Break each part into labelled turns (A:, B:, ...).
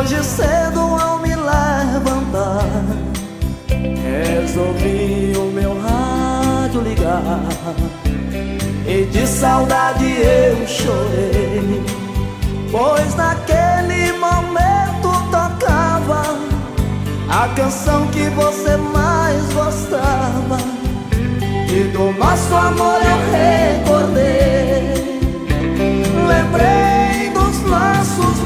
A: Hoje cedo ao me levantar, resolvi o meu rádio ligar, e de saudade eu chorei, pois naquele momento tocava a canção que você mais gostava, e do nosso amor eu recordei. Lembrei dos nossos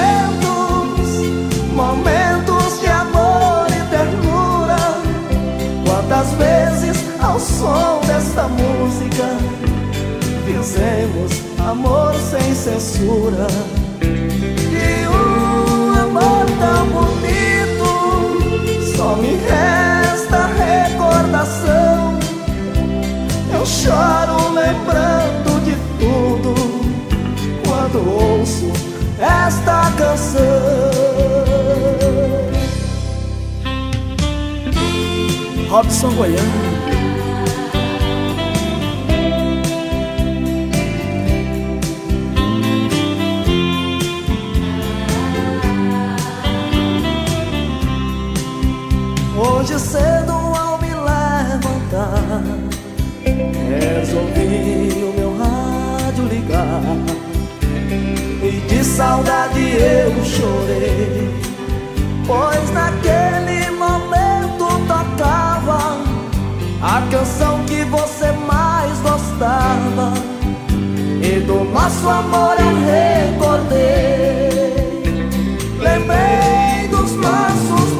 A: momentos de amor e ternura. Quantas vezes ao som desta música fizemos amor sem censura. E um amor tão bonito, só me resta recordação. Eu choro lembrando de tudo quando ouço esta canção.
B: Robson Goiano.
A: Hoje cedo ao me levantar, resolvi o meu rádio ligar, e de saudade eu chorei, pois naquele momento tocava a canção que você mais gostava, e do nosso amor eu recordei. Lembrei dos nossos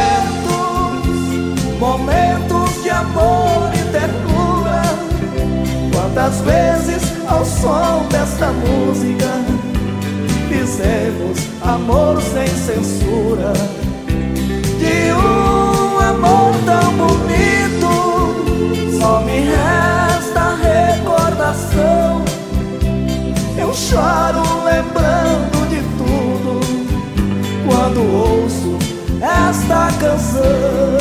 A: momentos de amor e ternura. Quantas vezes ao som desta música fizemos amor sem censura. De um amor tão bonito só me resta recordação. Eu choro lembrando de tudo quando ouço esta canção.